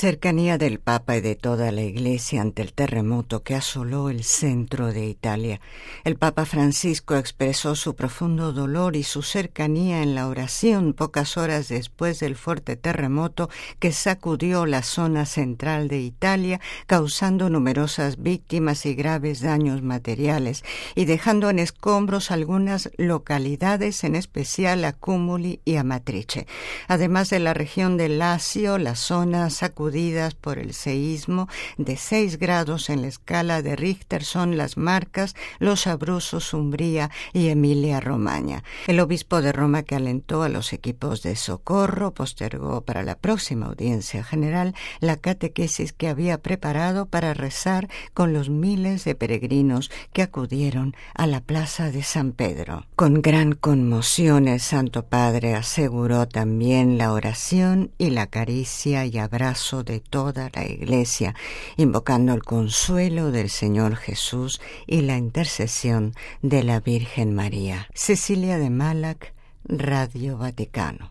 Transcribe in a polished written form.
Cercanía del Papa y de toda la Iglesia ante el terremoto que asoló el centro de Italia. El Papa Francisco expresó su profundo dolor y su cercanía en la oración pocas horas después del fuerte terremoto que sacudió la zona central de Italia, causando numerosas víctimas y graves daños materiales, y dejando en escombros algunas localidades, en especial Accumuli y Amatrice. Además de la región de Lacio, las zonas sacudidas por el seísmo de 6 grados en la escala de Richter son las Marcas, los Abruzos, Umbría y Emilia-Romagna. El obispo de Roma, que alentó a los equipos de socorro, postergó para la próxima audiencia general la catequesis que había preparado para rezar con los miles de peregrinos que acudieron a la plaza de San Pedro. Con gran conmoción el Santo Padre aseguró también la oración y la caricia y abrazo de toda la Iglesia, invocando el consuelo del Señor Jesús y la intercesión de la Virgen María. Cecilia de Malac, Radio Vaticano.